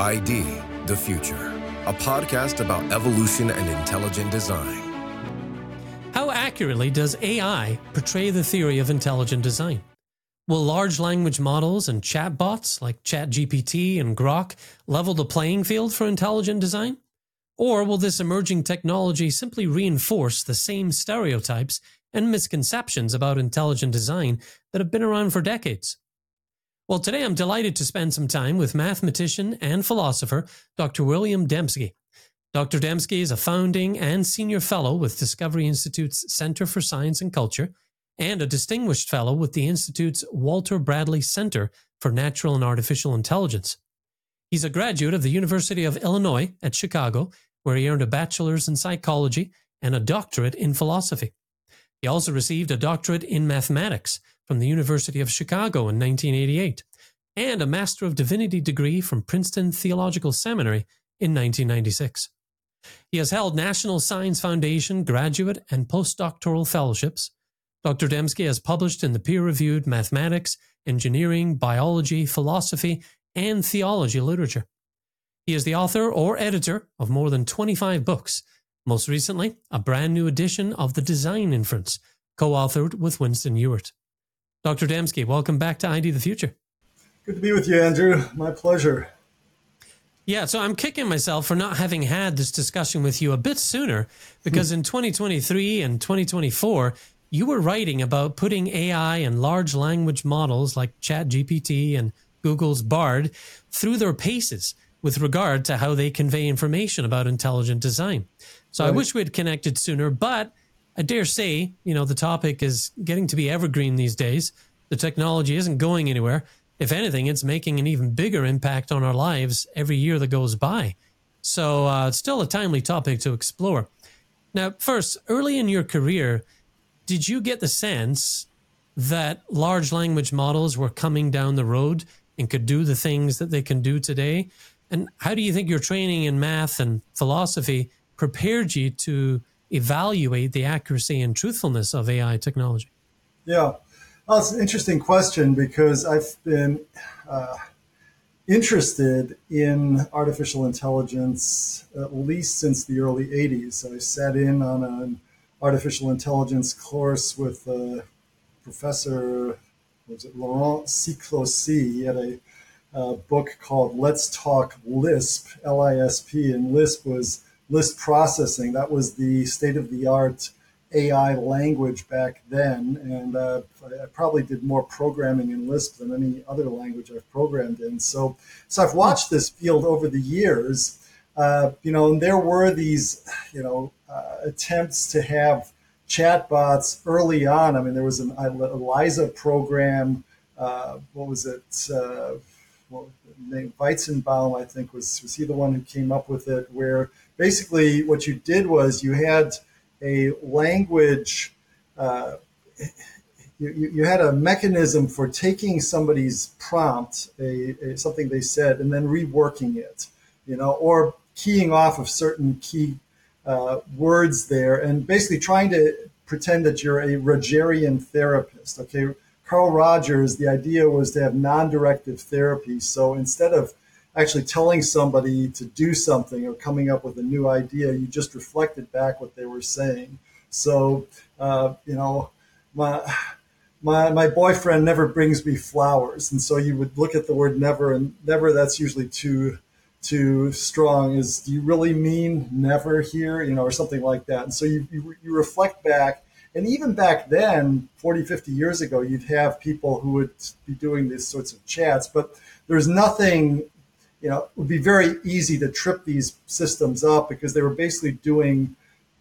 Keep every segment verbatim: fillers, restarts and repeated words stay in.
I D, The Future, a podcast about evolution and intelligent design. How accurately does A I portray the theory of intelligent design? Will large language models and chatbots like ChatGPT and Grok level the playing field for intelligent design? Or will this emerging technology simply reinforce the same stereotypes and misconceptions about intelligent design that have been around for decades? Well, today I'm delighted to spend some time with mathematician and philosopher Doctor William Dembski. Doctor Dembski is a founding and senior fellow with Discovery Institute's Center for Science and Culture and a distinguished fellow with the Institute's Walter Bradley Center for Natural and Artificial Intelligence. He's a graduate of the University of Illinois at Chicago, where he earned a bachelor's in psychology and a doctorate in philosophy. He also received a doctorate in mathematics from the University of Chicago in nineteen eighty-eight and a Master of Divinity degree from Princeton Theological Seminary in nineteen ninety-six. He has held National Science Foundation graduate and postdoctoral fellowships. Doctor Dembski has published in the peer-reviewed mathematics, engineering, biology, philosophy, and theology literature. He is the author or editor of more than twenty-five books, most recently a brand new edition of The Design Inference, co-authored with Winston Ewart. Doctor Dembski, welcome back to I D the Future. Good to be with you, Andrew. My pleasure. Yeah, so I'm kicking myself for not having had this discussion with you a bit sooner, because in twenty twenty-three and twenty twenty-four, you were writing about putting A I and large language models like ChatGPT and Google's Bard through their paces with regard to how they convey information about intelligent design. So right. I wish we had connected sooner, but I dare say, you know, the topic is getting to be evergreen these days. The technology isn't going anywhere. If anything, it's making an even bigger impact on our lives every year that goes by. So uh, it's still a timely topic to explore. Now, first, early in your career, did you get the sense that large language models were coming down the road and could do the things that they can do today? And how do you think your training in math and philosophy prepared you to evaluate the accuracy and truthfulness of A I technology? Yeah, well, it's an interesting question because I've been uh, interested in artificial intelligence at least since the early eighties. I sat in on an artificial intelligence course with uh, Professor, was it Laurent Ciclosi. He had a uh, book called Let's Talk Lisp, L I S P, and Lisp was Lisp processing. That was the state-of-the-art A I language back then, and uh, I probably did more programming in Lisp than any other language I've programmed in. So, so I've watched this field over the years, uh, you know, and there were these, you know, uh, attempts to have chatbots early on. I mean, there was an ELIZA program. Uh, what was it? Uh, well, named Weizenbaum, I think, was was he the one who came up with it? Where basically what you did was you had a language, uh, you, you had a mechanism for taking somebody's prompt, a, a, something they said, and then reworking it, you know, or keying off of certain key uh, words there, and basically trying to pretend that you're a Rogerian therapist. Okay, Carl Rogers, the idea was to have non-directive therapy. So instead of actually telling somebody to do something or coming up with a new idea, you just reflected back what they were saying. So, uh, you know, my, my my boyfriend never brings me flowers. And so you would look at the word never, and never, that's usually too too strong. Is, do you really mean never here? You know, or something like that. And so you, you, you reflect back. And even back then, forty, fifty years ago, you'd have people who would be doing these sorts of chats, but there's nothing, you know, it would be very easy to trip these systems up because they were basically doing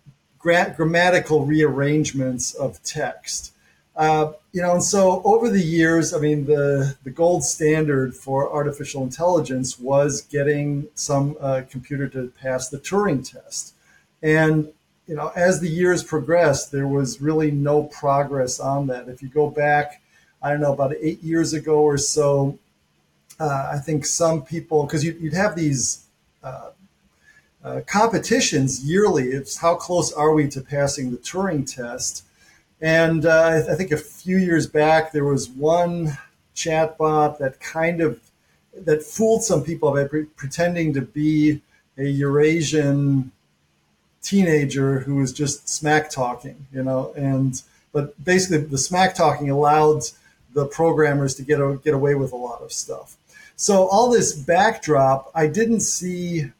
gra- grammatical rearrangements of text. Uh, you know, and so over the years, I mean, the, the gold standard for artificial intelligence was getting some uh, computer to pass the Turing test. And you know, as the years progressed, there was really no progress on that. If you go back, I don't know, about eight years ago or so, uh, I think some people, because you'd, you'd have these uh, uh, competitions yearly. It's how close are we to passing the Turing test? And uh, I think a few years back, there was one chatbot that kind of that fooled some people by pre- pretending to be a Eurasian teenager who was just smack talking, you know, and but basically the smack talking allowed the programmers to get get away with a lot of stuff. So all this backdrop, I didn't see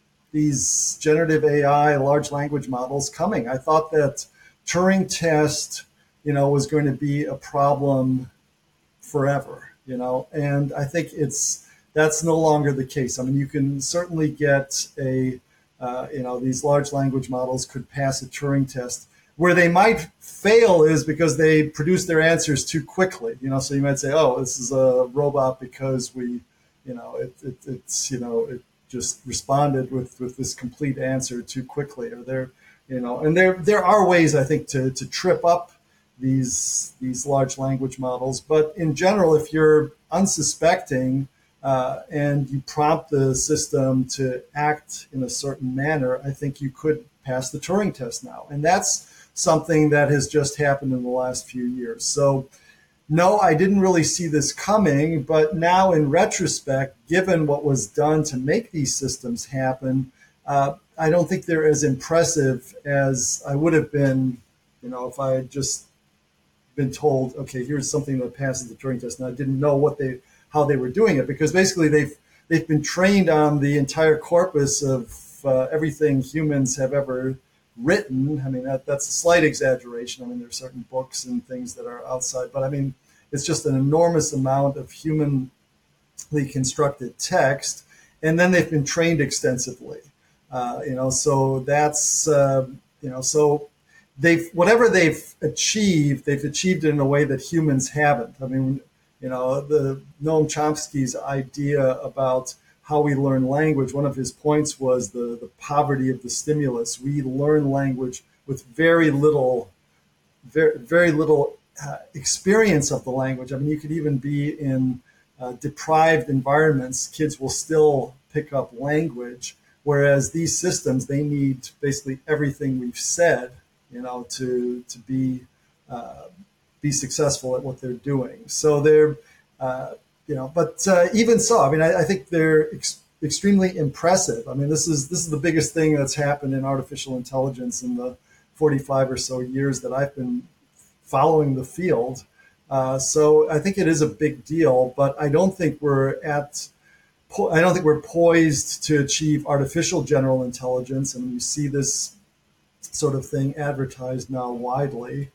these generative A I, large language models coming. I thought that Turing test, you know, was going to be a problem forever, you know, and I think it's that's no longer the case. I mean, you can certainly get a, uh, you know, these large language models could pass a Turing test. Where they might fail is because they produce their answers too quickly, you know. So you might say, "Oh, this is a robot because we, you know, it, it, it's, you know, it just responded with, with this complete answer too quickly," or there, you know. And there there are ways, I think, to to trip up these these large language models. But in general, if you're unsuspecting uh, and you prompt the system to act in a certain manner, I think you could pass the Turing test now, and that's something that has just happened in the last few years. So no, I didn't really see this coming, but now in retrospect, given what was done to make these systems happen, uh, I don't think they're as impressive as I would have been, you know, if I had just been told, okay, here's something that passes the Turing test, and I didn't know what they, how they were doing it, because basically they've they've been trained on the entire corpus of uh, everything humans have ever written. I mean, that, that's a slight exaggeration. I mean, there's certain books and things that are outside, but I mean, it's just an enormous amount of humanly constructed text, and then they've been trained extensively. Uh, you know, so that's uh, you know, so they've whatever they've achieved, they've achieved it in a way that humans haven't. I mean, you know, the Noam Chomsky's idea about how we learn language, one of his points was the, the poverty of the stimulus. We learn language with very little, very, very little uh, experience of the language. I mean, you could even be in uh, deprived environments. Kids will still pick up language, whereas these systems, they need basically everything we've said, you know, to to be uh, be successful at what they're doing. So they're uh, You know, but uh, even so, I mean, I, I think they're ex- extremely impressive. I mean, this is this is the biggest thing that's happened in artificial intelligence in the forty-five or so years that I've been following the field. Uh, so I think it is a big deal, but I don't think we're at. Po- I don't think we're poised to achieve artificial general intelligence, and we see this sort of thing advertised now widely.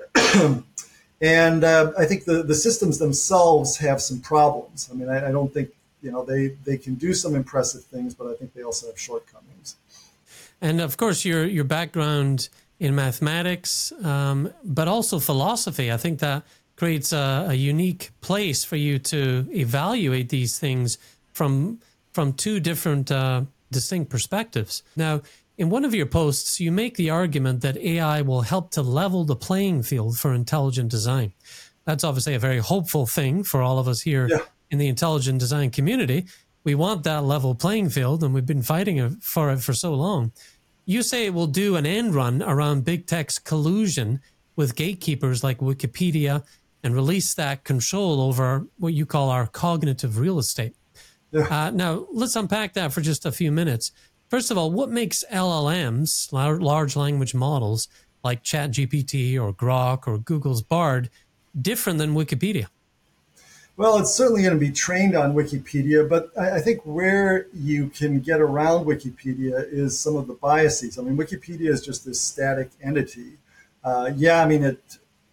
And uh, I think the, the systems themselves have some problems. I mean, I, I don't think, you know, they, they can do some impressive things, but I think they also have shortcomings. And of course, your your background in mathematics, um, but also philosophy, I think that creates a, a unique place for you to evaluate these things from from two different uh, distinct perspectives. Now, in one of your posts, you make the argument that A I will help to level the playing field for intelligent design. That's obviously a very hopeful thing for all of us here Yeah. in the intelligent design community. We want that level playing field, and we've been fighting for it for so long. You say it will do an end run around big tech's collusion with gatekeepers like Wikipedia and release that control over what you call our cognitive real estate. Yeah. Uh, now, let's unpack that for just a few minutes. First of all, what makes L L Ms, large language models, like ChatGPT or Grok or Google's Bard, different than Wikipedia? Well, it's certainly going to be trained on Wikipedia, but I, I think where you can get around Wikipedia is some of the biases. I mean, Wikipedia is just this static entity. Uh, yeah, I mean, it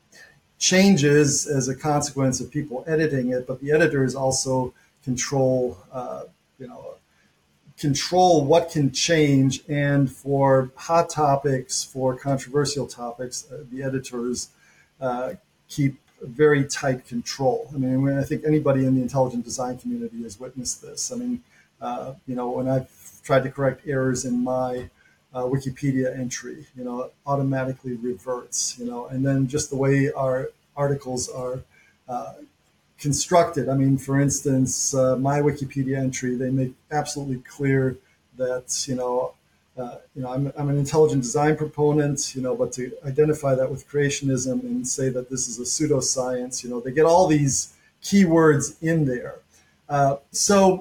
changes as a consequence of people editing it, but the editors also control, uh, you know, control what can change. And for hot topics, for controversial topics, uh, the editors uh, keep very tight control. I mean, I think anybody in the intelligent design community has witnessed this. I mean, uh, you know, when I've tried to correct errors in my uh, Wikipedia entry, you know, it automatically reverts, you know, and then just the way our articles are uh, constructed. I mean, for instance, uh, my Wikipedia entry, they make absolutely clear that, you know, Uh, you know, I'm, I'm an intelligent design proponent, you know, but to identify that with creationism and say that this is a pseudoscience, you know, they get all these keywords in there. Uh, so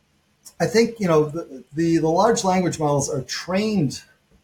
I think, you know, the, the, the large language models are trained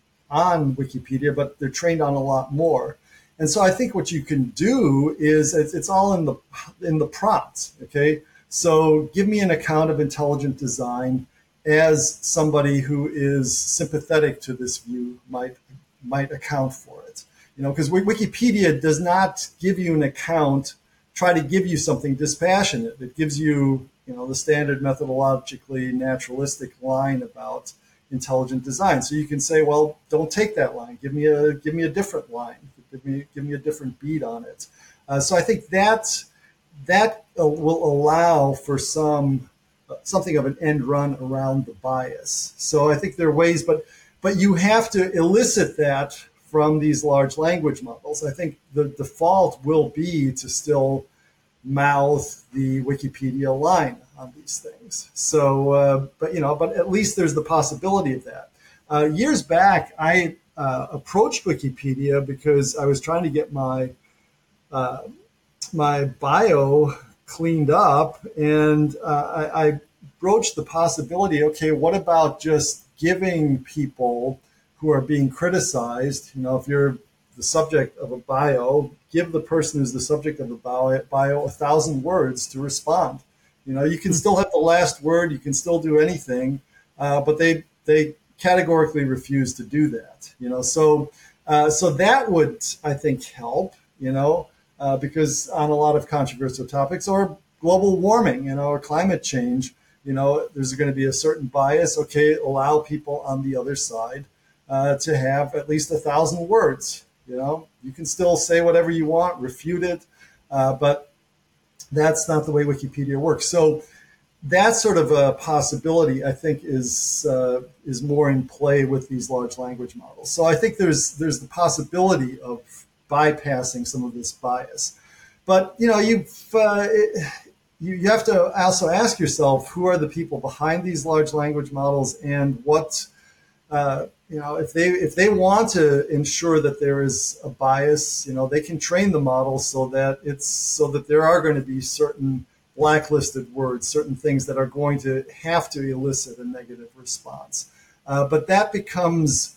on Wikipedia, but they're trained on a lot more. And so I think what you can do is it's, it's all in the in the prompts. Okay, so give me an account of intelligent design as somebody who is sympathetic to this view might might account for it. You know, because Wikipedia does not give you an account, try to give you something dispassionate. It gives you, you know, the standard methodologically naturalistic line about intelligent design. So you can say, well, don't take that line. Give me a give me a different line. Give me give me a different beat on it. Uh, so I think that that uh, will allow for some uh, something of an end run around the bias. So I think there are ways, but but you have to elicit that from these large language models. I think the default will be to still mouth the Wikipedia line on these things. So, uh, but you know, but at least there's the possibility of that. Uh, years back, I uh, approached Wikipedia because I was trying to get my uh, my bio cleaned up, and uh, I, I broached the possibility. Okay, what about just giving people who are being criticized? You know, if you're the subject of a bio, give the person who's the subject of a bio, bio a thousand words to respond. You know, you can still have the last word, you can still do anything, uh, but they they categorically refuse to do that. You know, so uh, so that would, I think, help. You know, uh, because on a lot of controversial topics, or global warming, you know, or climate change, you know, there's going to be a certain bias. Okay, allow people on the other side uh, to have at least a thousand words. You know, you can still say whatever you want, refute it, uh, but that's not the way Wikipedia works. So that sort of a possibility, I think, is uh, is more in play with these large language models. So I think there's there's the possibility of bypassing some of this bias. But you know, you've uh, you you have to also ask yourself, who are the people behind these large language models, and what uh, you know, if they if they want to ensure that there is a bias, you know, they can train the model so that it's so that there are going to be certain blacklisted words, certain things that are going to have to elicit a negative response. Uh, but that becomes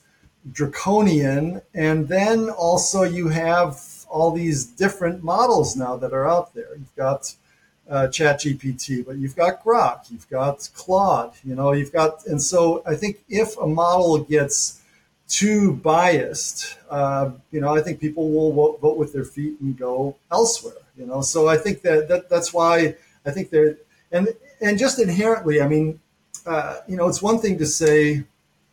draconian, and then also you have all these different models now that are out there. You've got uh, ChatGPT, but you've got Grok, you've got Claude, you know, you've got, and so I think if a model gets too biased, uh, you know, I think people will vote, vote with their feet and go elsewhere, you know. So I think that, that that's why I think they're, and and just inherently, I mean, uh, you know, it's one thing to say,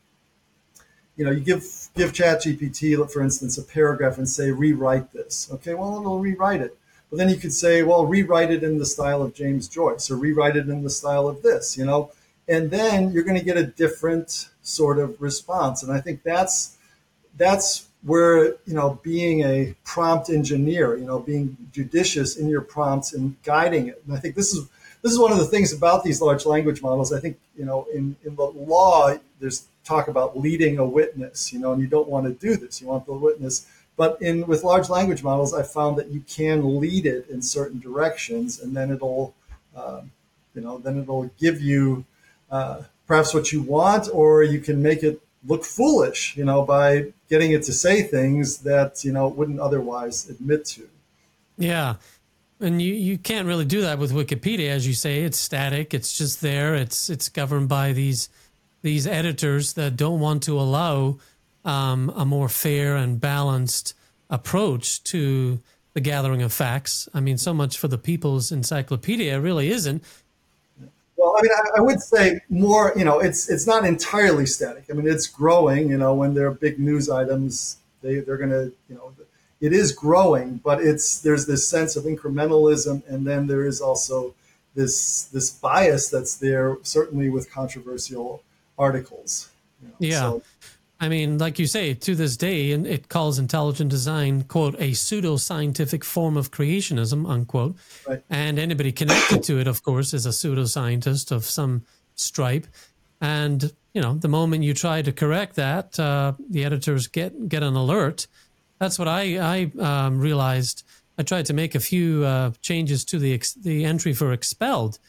you know, you give give ChatGPT, for instance, a paragraph and say, rewrite this. Okay, well, it'll rewrite it. But then you could say, well, rewrite it in the style of James Joyce, or rewrite it in the style of this, you know, and then you're going to get a different sort of response. And I think that's that's where, you know, being a prompt engineer, you know, being judicious in your prompts and guiding it. And I think this is this is one of the things about these large language models. I think, you know, in, in the law, there's talk about leading a witness, you know, and you don't want to do this. You want the witness. But in with large language models, I found that you can lead it in certain directions, and then it'll, uh, you know, then it'll give you uh, perhaps what you want, or you can make it look foolish, you know, by getting it to say things that, you know, it wouldn't otherwise admit to. Yeah. And you, you can't really do that with Wikipedia. As you say, it's static. It's just there. It's it's governed by these these editors that don't want to allow um, a more fair and balanced approach to the gathering of facts. I mean, so much for the People's Encyclopedia, it really isn't. Well, I mean, I, I would say more, you know, it's it's not entirely static. I mean, it's growing, you know, when there are big news items, they, they're going to, you know, it is growing, but it's there's this sense of incrementalism, and then there is also this this bias that's there, certainly with controversial articles. You know, yeah. So. I mean, like you say, to this day, and it calls intelligent design, quote, a pseudoscientific form of creationism, unquote. Right. And anybody connected to it, of course, is a pseudoscientist of some stripe. And, you know, the moment you try to correct that, uh, the editors get, get an alert. That's what I, I um, realized. I tried to make a few uh, changes to the ex- the entry for expelled.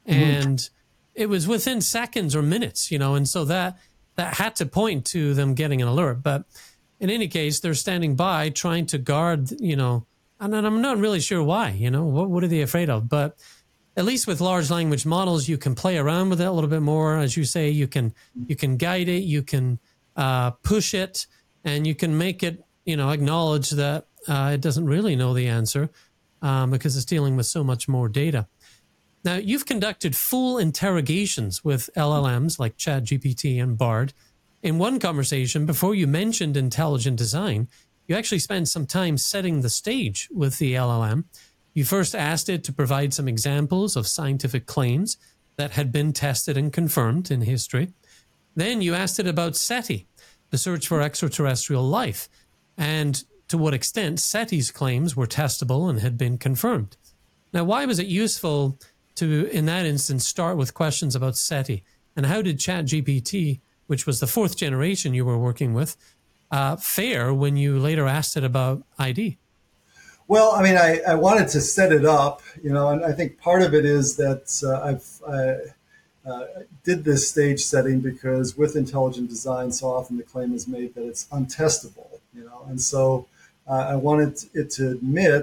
and it was within seconds or minutes, you know, and so that that had to point to them getting an alert. But in any case, they're standing by trying to guard, you know, and I'm not really sure why, you know, what, what are they afraid of? But at least with large language models, you can play around with it a little bit more. As you say, you can you can guide it, you can uh, push it, and you can make it, you know, acknowledge that uh, it doesn't really know the answer um, because it's dealing with so much more data. Now, you've conducted full interrogations with L L Ms like ChatGPT and Bard. In one conversation, before you mentioned intelligent design, you actually spent some time setting the stage with the L L M. You first asked it to provide some examples of scientific claims that had been tested and confirmed in history. Then you asked it about SETI, the search for extraterrestrial life, and to what extent SETI's claims were testable and had been confirmed. Now, why was it useful to, in that instance, start with questions about SETI? And how did ChatGPT, which was the fourth generation you were working with, uh, fare when you later asked it about I D? Well, I mean, I, I wanted to set it up, you know, and I think part of it is that uh, I've I, uh, did this stage setting because with intelligent design, so often the claim is made that it's untestable, you know, and so uh, I wanted it to admit,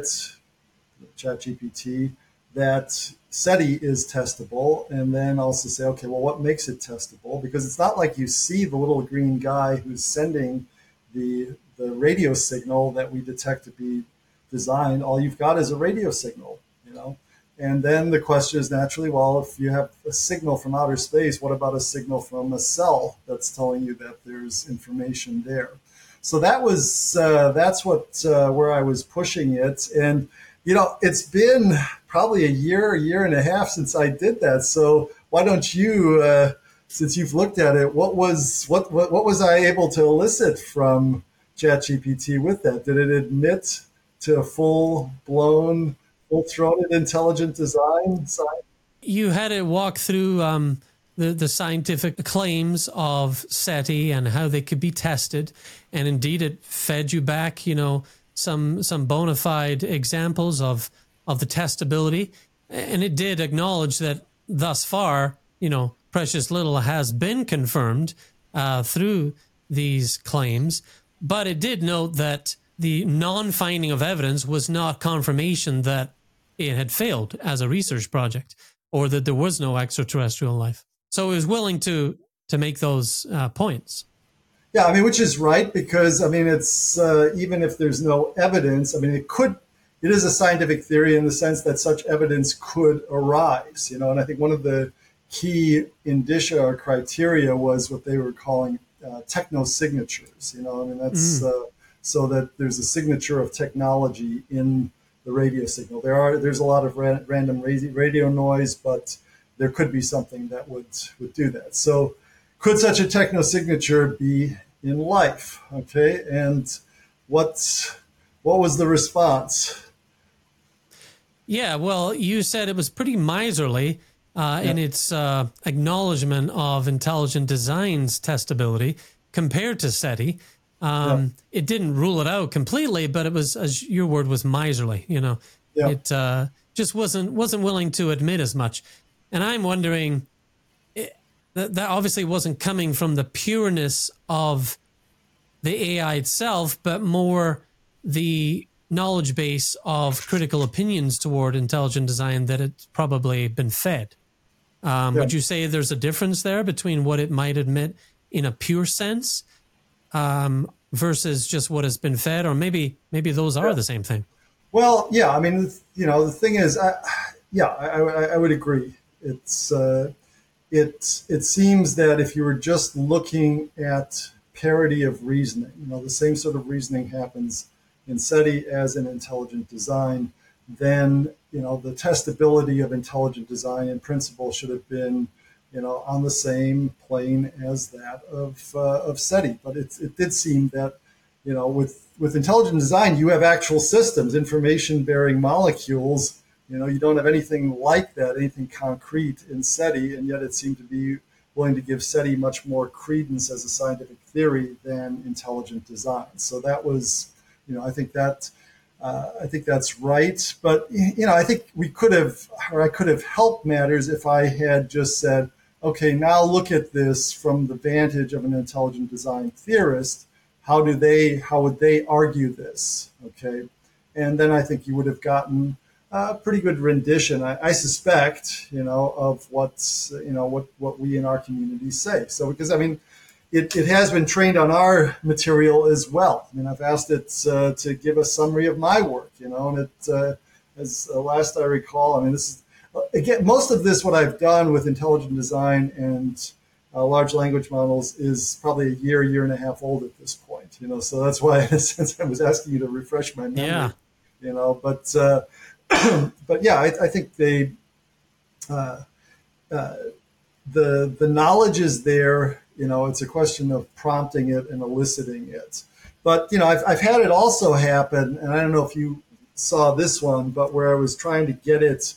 ChatGPT, that SETI is testable, and then also say, okay, well, what makes it testable? Because it's not like you see the little green guy who's sending the the radio signal that we detect to be designed. All you've got is a radio signal, you know. And then the question is naturally, well, if you have a signal from outer space, what about a signal from a cell that's telling you that there's information there? So that was uh, that's what uh, where I was pushing it, and you know, it's been probably a year, a year and a half since I did that. So why don't you, uh, since you've looked at it, what was what, what what was I able to elicit from ChatGPT with that? Did it admit to a full-blown, full-throated intelligent design? You had it walk through um, the, the scientific claims of SETI and how they could be tested. And indeed, it fed you back, you know, some some bona fide examples of of the testability, and it did acknowledge that thus far, you know, precious little has been confirmed uh, through these claims, but it did note that the non-finding of evidence was not confirmation that it had failed as a research project or that there was no extraterrestrial life. So it was willing to to make those uh, points. Yeah, I mean, which is right, because, I mean, it's uh, even if there's no evidence, I mean, it could, it is a scientific theory in the sense that such evidence could arise, you know, and I think one of the key indicia or criteria was what they were calling uh, technosignatures, you know, I mean, that's mm. uh, so that there's a signature of technology in the radio signal. There are, there's a lot of ra- random radio noise, but there could be something that would, would do that. So could such a technosignature be in life? Okay, and what what was the response? Yeah, well, you said it was pretty miserly uh, yeah. in its uh, acknowledgement of intelligent design's testability compared to SETI. Um, yeah. It didn't rule it out completely, but it was, as your word was, miserly. You know, yeah. it uh, just wasn't wasn't willing to admit as much. And I'm wondering. That, that obviously wasn't coming from the pureness of the A I itself, but more the knowledge base of critical opinions toward intelligent design that it's probably been fed. Um, yeah. Would you say there's a difference there between what it might admit in a pure sense um, versus just what has been fed, or maybe maybe those are yeah. the same thing? Well, yeah. I mean, you know, the thing is, I, yeah, I, I, I would agree. It's uh, It it seems that if you were just looking at parity of reasoning, you know, the same sort of reasoning happens in SETI as in intelligent design, then, you know, the testability of intelligent design in principle should have been, you know, on the same plane as that of uh, of SETI. But it it did seem that, you know, with with intelligent design, you have actual systems, information-bearing molecules. You know, you don't have anything like that, anything concrete in SETI, and yet it seemed to be willing to give SETI much more credence as a scientific theory than intelligent design. So that was, you know, I think that Uh, I think that's right. But, you know, I think we could have, or I could have helped matters if I had just said, okay, now look at this from the vantage of an intelligent design theorist. How do they, how would they argue this? Okay. And then I think you would have gotten a pretty good rendition, I, I suspect, you know, of what's, you know, what, what we in our community say. So, because I mean, it, it has been trained on our material as well. I mean, I've asked it uh, to give a summary of my work, you know, and it, uh, as uh, last I recall, I mean, this is, again, most of this, what I've done with intelligent design and uh, large language models is probably a year, year and a half old at this point, you know, so that's why, in a sense, I was asking you to refresh my memory, yeah. you know, but, uh, but yeah, I, I think they, uh, uh, the, the knowledge is there, you know, it's a question of prompting it and eliciting it. But, you know, I've, I've had it also happen, and I don't know if you saw this one, but where I was trying to get it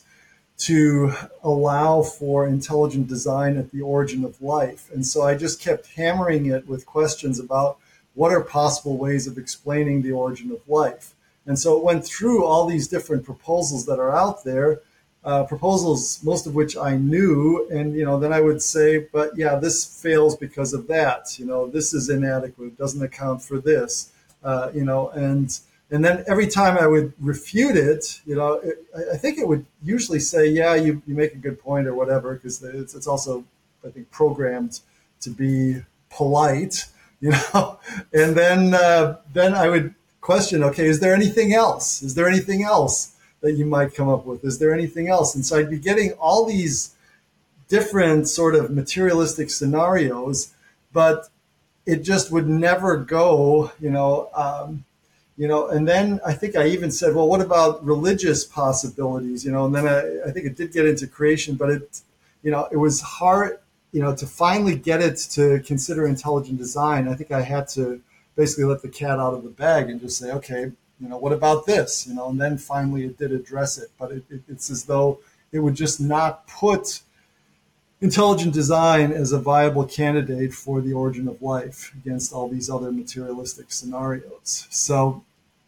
to allow for intelligent design at the origin of life. And so I just kept hammering it with questions about what are possible ways of explaining the origin of life. And so it went through all these different proposals that are out there, uh, proposals, most of which I knew. And, you know, then I would say, but yeah, this fails because of that. You know, this is inadequate. It doesn't account for this, uh, you know, and And then every time I would refute it, you know, it, I think it would usually say, yeah, you, you make a good point or whatever, because it's, it's also, I think, programmed to be polite, you know. And then uh, then I would question, okay, is there anything else? Is there anything else that you might come up with? Is there anything else? And so I'd be getting all these different sort of materialistic scenarios, but it just would never go, you know, um, You know, and then I think I even said, well, what about religious possibilities? You know, and then I, I think it did get into creation, but it, you know, it was hard, you know, to finally get it to consider intelligent design. I think I had to basically let the cat out of the bag and just say, okay, you know, what about this? You know, and then finally it did address it, but it, it, it's as though it would just not put intelligent design as a viable candidate for the origin of life against all these other materialistic scenarios. So,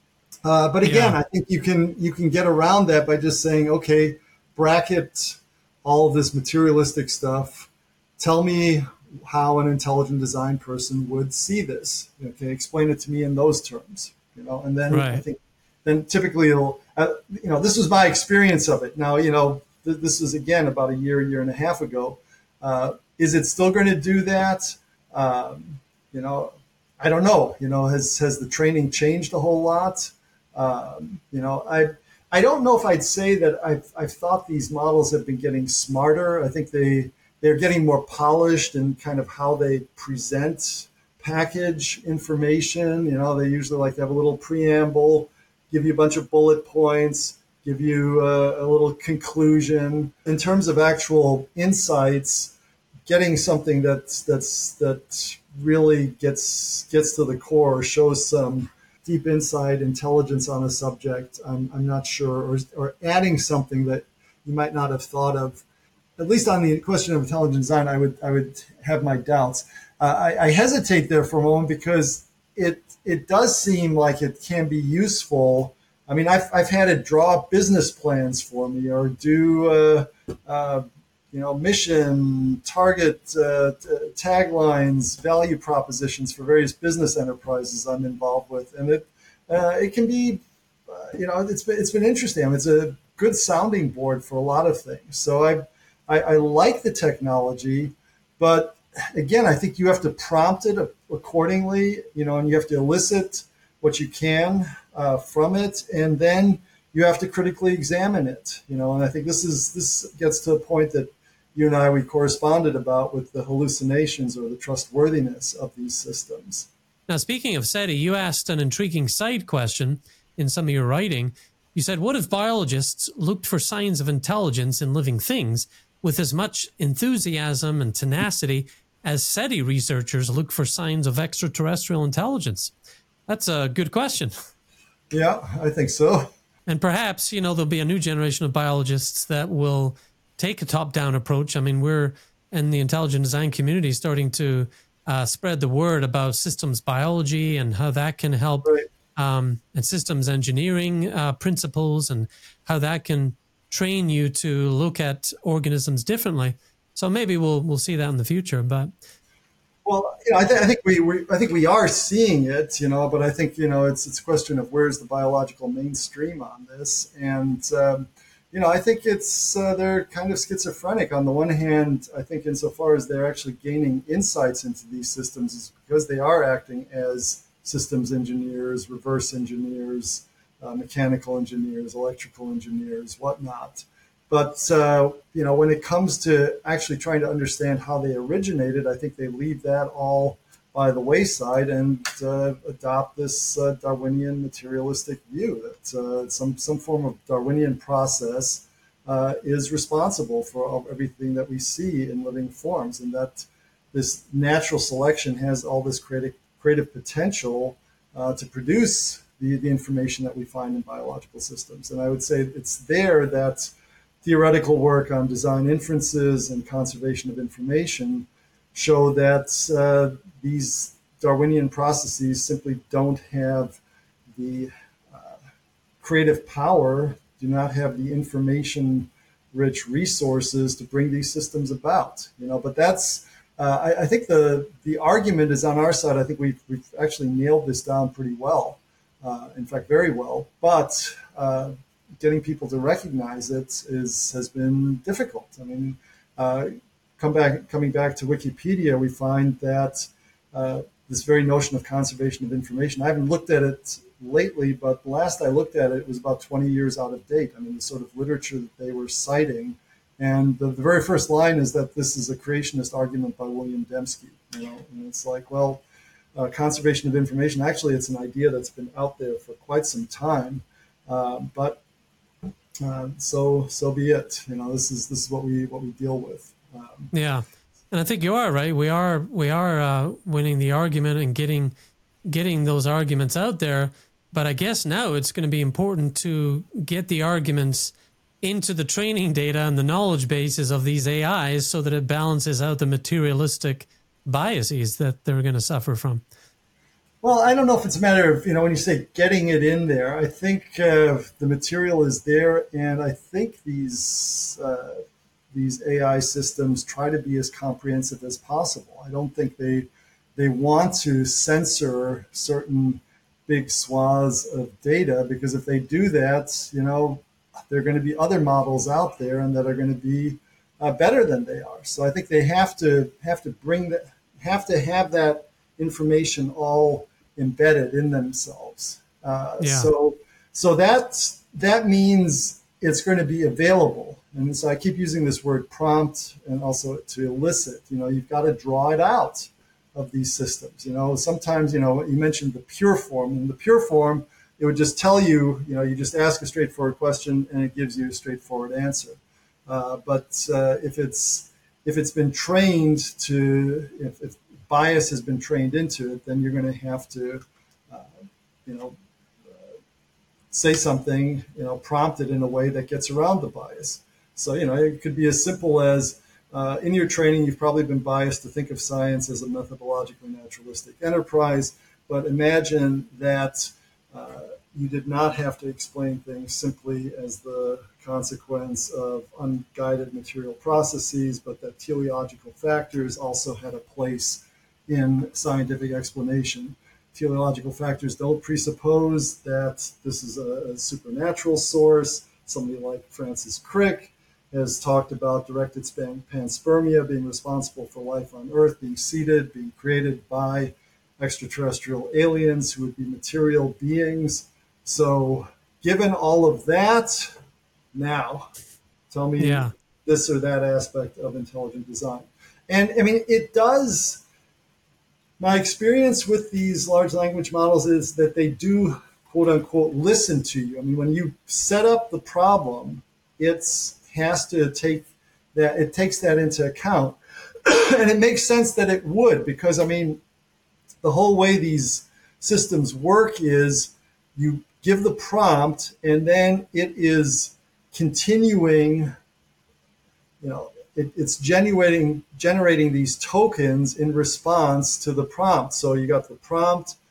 uh, but again, Yeah. I think you can you can get around that by just saying, okay, bracket all of this materialistic stuff. Tell me how an intelligent design person would see this. Okay, explain it to me in those terms. You know, and then Right. I think then typically it'll, uh, you know, this was my experience of it. Now, you know, th- this was again about a year, year and a half ago. Uh, is it still going to do that? Um, you know, I don't know. You know, has has the training changed a whole lot? Um, you know, I I don't know if I'd say that I've I've thought these models have been getting smarter. I think they they're getting more polished in kind of how they present package information. You know, they usually like to have a little preamble, give you a bunch of bullet points, give you a, a little conclusion. In terms of actual insights, getting something that's that's that really gets gets to the core, shows some deep insight, intelligence on a subject, I'm, I'm not sure, or, or adding something that you might not have thought of. At least on the question of intelligent design, I would I would have my doubts. Uh, I, I hesitate there for a moment because it it does seem like it can be useful. I mean, I've I've had it draw business plans for me, or do uh, uh, you know mission, target, uh, t- taglines, value propositions for various business enterprises I'm involved with, and it uh, it can be uh, you know it's been it's been interesting. I mean, it's a good sounding board for a lot of things. So I I, I like the technology, but again, I think you have to prompt it accordingly, you know, and you have to elicit what you can uh, from it, and then you have to critically examine it, you know. And I think this is this gets to a point that you and I we corresponded about with the hallucinations or the trustworthiness of these systems. Now, speaking of SETI, you asked an intriguing side question in some of your writing. You said, what if biologists looked for signs of intelligence in living things with as much enthusiasm and tenacity as SETI researchers look for signs of extraterrestrial intelligence? That's a good question. Yeah, I think so. And perhaps, you know, there'll be a new generation of biologists that will take a top-down approach. I mean, we're in the intelligent design community starting to uh, spread the word about systems biology and how that can help Right. um, and systems engineering uh, principles, and how that can train you to look at organisms differently. So maybe we'll we'll see that in the future. But Well, you know, I, th- I think we, we I think we are seeing it, you know, but I think, you know, it's it's a question of where's the biological mainstream on this, and um, you know, I think it's uh, they're kind of schizophrenic. On the one hand, I think insofar as they're actually gaining insights into these systems, is because they are acting as systems engineers, reverse engineers, uh, mechanical engineers, electrical engineers, whatnot. But uh, you know, when it comes to actually trying to understand how they originated, I think they leave that all by the wayside and uh, adopt this uh, Darwinian materialistic view that uh, some some form of Darwinian process uh, is responsible for all, everything that we see in living forms, and that this natural selection has all this creative creative potential uh, to produce the, the information that we find in biological systems. And I would say it's there that theoretical work on design inferences and conservation of information show that uh, these Darwinian processes simply don't have the uh, creative power, do not have the information rich resources to bring these systems about. You know, but that's uh, I, I think the the argument is on our side. I think we've, we've actually nailed this down pretty well. Uh, in fact, very well. But uh, getting people to recognize it is has been difficult. I mean, uh, come back coming back to Wikipedia, we find that uh, this very notion of conservation of information. I haven't looked at it lately, but last I looked at it, it was about twenty years out of date. I mean, the sort of literature that they were citing, and the, the very first line is that this is a creationist argument by William Dembski. You know, and it's like, well, uh, conservation of information. Actually, it's an idea that's been out there for quite some time, uh, but Uh, so so be it. You know, this is this is what we what we deal with. Um, yeah, and I think you are right. We are we are uh, winning the argument and getting getting those arguments out there. But I guess now it's going to be important to get the arguments into the training data and the knowledge bases of these A Is so that it balances out the materialistic biases that they're going to suffer from. Well, I don't know if it's a matter of, you know, when you say getting it in there, I think uh, the material is there, and I think these uh, these A I systems try to be as comprehensive as possible. I don't think they they want to censor certain big swaths of data, because if they do that, you know, there are going to be other models out there and that are going to be uh, better than they are. So I think they have to have to bring that, have to have that information all embedded in themselves. Uh, Yeah. So, so that that means it's going to be available. And so I keep using this word prompt, and also to elicit. You know, you've got to draw it out of these systems. You know, sometimes, you know, you mentioned the pure form. In the pure form, it would just tell you, you know, you just ask a straightforward question and it gives you a straightforward answer. Uh, but uh, if it's if it's been trained to, if, if bias has been trained into it, then you're going to have to, uh, you know, uh, say something, you know, prompt it in a way that gets around the bias. So, you know, it could be as simple as uh, in your training, you've probably been biased to think of science as a methodologically naturalistic enterprise, but imagine that uh, you did not have to explain things simply as the consequence of unguided material processes, but that teleological factors also had a place in scientific explanation. Teleological factors don't presuppose that this is a, a supernatural source. Somebody like Francis Crick has talked about directed panspermia being responsible for life on Earth being seeded, being created by extraterrestrial aliens who would be material beings. So given all of that, now tell me Yeah. this or that aspect of intelligent design. And I mean, it does. My experience with these large language models is that they do, quote unquote, listen to you. I mean, when you set up the problem, it's has to take that, it takes that into account. And it makes sense that it would, because I mean, the whole way these systems work is you give the prompt and then it is continuing, you know, it, it's generating generating these tokens in response to the prompt. So you got the prompt,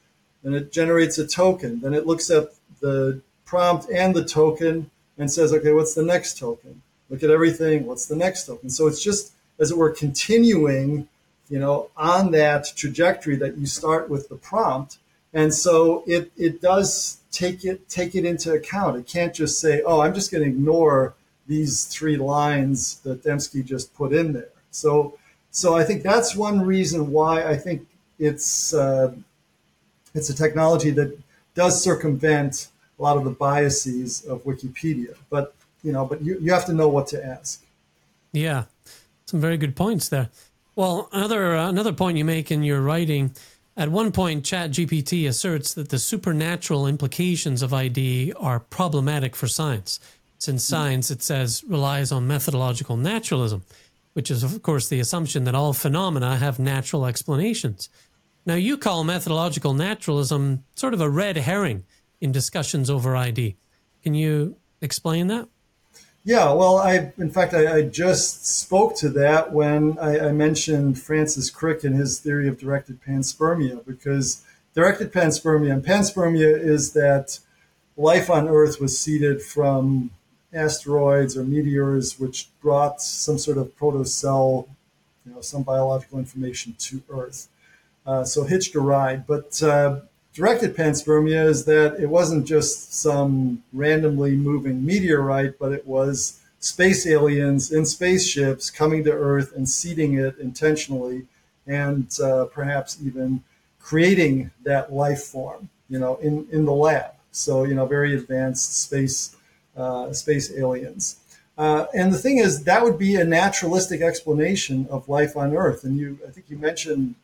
and it generates a token. Then it looks at the prompt and the token and says, okay, what's the next token? Look at everything. What's the next token? So it's just, as it were, continuing, you know, on that trajectory that you start with the prompt. And so it, it does take it, take it into account. It can't just say, oh, I'm just going to ignore these three lines that Dembski just put in there. So, so I think that's one reason why I think it's, uh, it's a technology that does circumvent a lot of the biases of Wikipedia. But, you know, but you, you have to know what to ask. Yeah, some very good points there. Well, another uh, another point you make in your writing, at one point, ChatGPT asserts that the supernatural implications of I D are problematic for science, since science, it says, relies on methodological naturalism, which is, of course, the assumption that all phenomena have natural explanations. Now, you call methodological naturalism sort of a red herring in discussions over I D. Can you explain that? Yeah, well, I in fact, I, I just spoke to that when I, I mentioned Francis Crick and his theory of directed panspermia, because directed panspermia, and panspermia is that life on Earth was seeded from asteroids or meteors, which brought some sort of protocell, you know, some biological information to Earth. Uh, so hitched a ride. But uh, directed panspermia is that it wasn't just some randomly moving meteorite, but it was space aliens in spaceships coming to Earth and seeding it intentionally, and uh, perhaps even creating that life form, you know, in, in the lab. So, you know, very advanced space uh, space aliens. Uh, and the thing is, that would be a naturalistic explanation of life on Earth. And you, I think you mentioned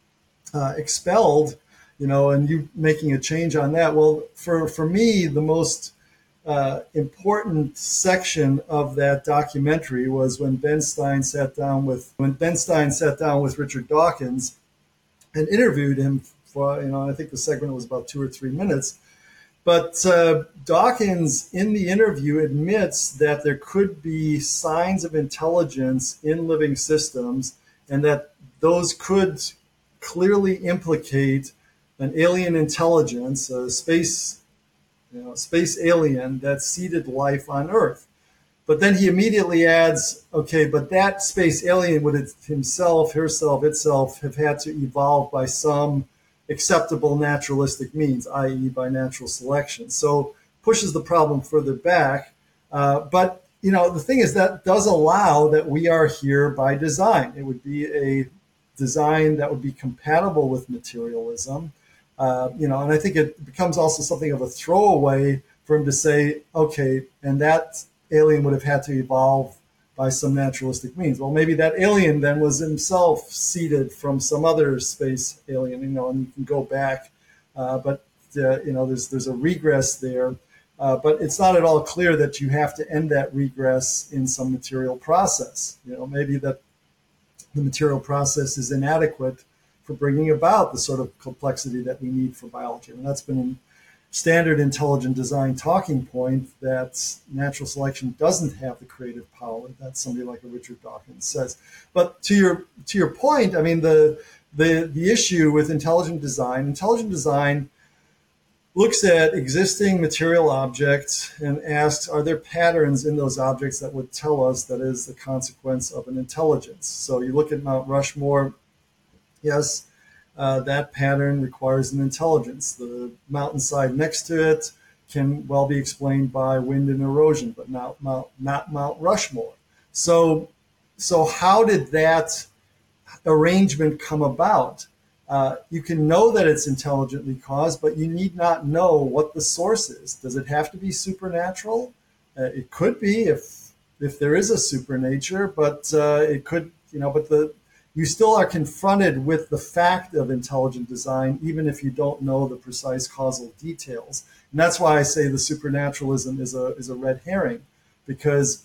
uh, expelled, you know, and you making a change on that. Well, for, for me, the most uh, important section of that documentary was when Ben Stein sat down with when Ben Stein sat down with Richard Dawkins and interviewed him for, you know, I think the segment was about two or three minutes. But uh, Dawkins, in the interview, admits that there could be signs of intelligence in living systems, and that those could clearly implicate an alien intelligence, a space, you know, space alien that seeded life on Earth. But then he immediately adds, okay, but that space alien would himself, herself, itself have had to evolve by some acceptable naturalistic means, that is by natural selection. So pushes the problem further back. Uh, but, you know, the thing is that does allow that we are here by design. It would be a design that would be compatible with materialism. Uh, you know, and I think it becomes also something of a throwaway for him to say, okay, and that alien would have had to evolve by some naturalistic means. Well, maybe that alien then was himself seeded from some other space alien, you know, and you can go back. Uh, but, uh, you know, there's there's a regress there. Uh, but it's not at all clear that you have to end that regress in some material process. You know, maybe that the material process is inadequate for bringing about the sort of complexity that we need for biology. And that's been a standard intelligent design talking point, that natural selection doesn't have the creative power that somebody like a Richard Dawkins says. But to your to your point, I mean, the the the issue with intelligent design, intelligent design looks at existing material objects and asks, are there patterns in those objects that would tell us that is the consequence of an intelligence? So you look at Mount Rushmore, yes, uh, that pattern requires an intelligence. The mountainside next to it can well be explained by wind and erosion, but not Mount, not Mount Rushmore. So, so how did that arrangement come about? Uh, you can know that it's intelligently caused, but you need not know what the source is. Does it have to be supernatural? Uh, it could be if if there is a supernature, but uh, it could, you know, but the you still are confronted with the fact of intelligent design, even if you don't know the precise causal details. And that's why I say the supernaturalism is a is a red herring, because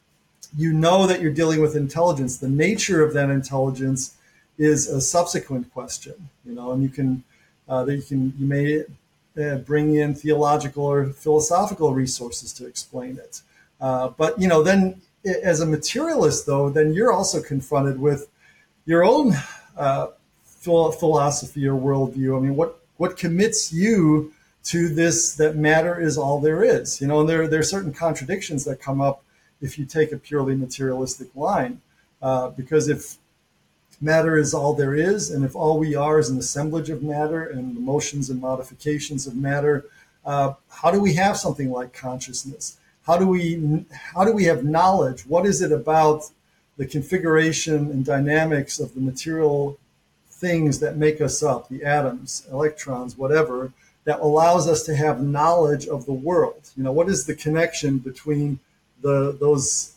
you know that you're dealing with intelligence. The nature of that intelligence is a subsequent question, you know, and you can uh, that you can you may uh, bring in theological or philosophical resources to explain it. Uh, but you know, then as a materialist, though, then you're also confronted with your own uh, philosophy or worldview. I mean, what what commits you to this, that matter is all there is? You know, and there, there are certain contradictions that come up if you take a purely materialistic line. Uh, because if matter is all there is, and if all we are is an assemblage of matter and the motions and modifications of matter, uh, how do we have something like consciousness? How do we how do we have knowledge? What is it about the configuration and dynamics of the material things that make us up, the atoms, electrons, whatever, that allows us to have knowledge of the world? You know, what is the connection between the those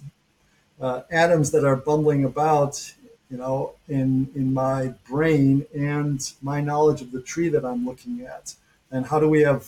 uh, atoms that are bumbling about, you know, in in my brain and my knowledge of the tree that I'm looking at? And how do we have,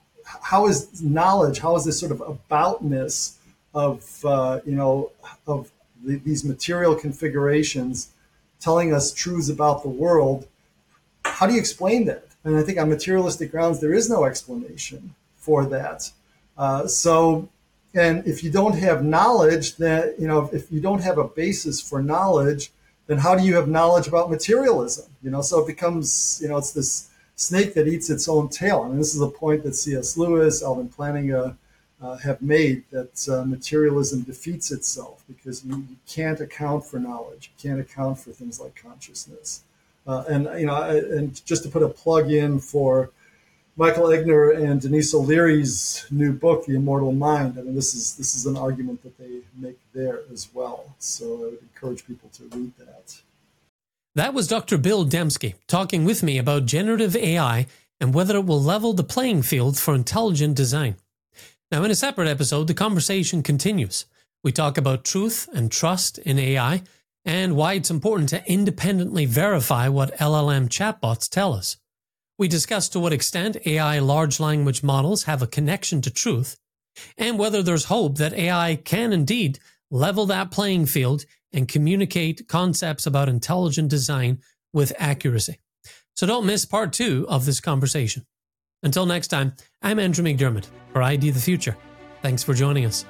how is knowledge, how is this sort of aboutness of, uh, you know, of the, these material configurations telling us truths about the world? How do you explain that? And I think on materialistic grounds, there is no explanation for that. Uh, so, and if you don't have knowledge, that, you know, if you don't have a basis for knowledge, then how do you have knowledge about materialism? You know, so it becomes, you know, it's this snake that eats its own tail. I mean, this is a point that C S Lewis, Alvin Plantinga uh, have made, that uh, materialism defeats itself because you, you can't account for knowledge. You can't account for things like consciousness. Uh, and, you know, I, and just to put a plug in for Michael Egner and Denise O'Leary's new book, The Immortal Mind, I mean, this is this is an argument that they make there as well. So I would encourage people to read that. That was Doctor Bill Dembski talking with me about generative A I and whether it will level the playing field for intelligent design. Now, in a separate episode, the conversation continues. We talk about truth and trust in A I and why it's important to independently verify what L L M chatbots tell us. We discuss to what extent A I large language models have a connection to truth and whether there's hope that A I can indeed level that playing field and communicate concepts about intelligent design with accuracy. So don't miss part two of this conversation. Until next time, I'm Andrew McDermott for I D the Future. Thanks for joining us.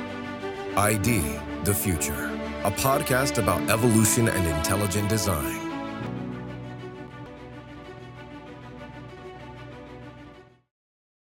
I D the Future, a podcast about evolution and intelligent design.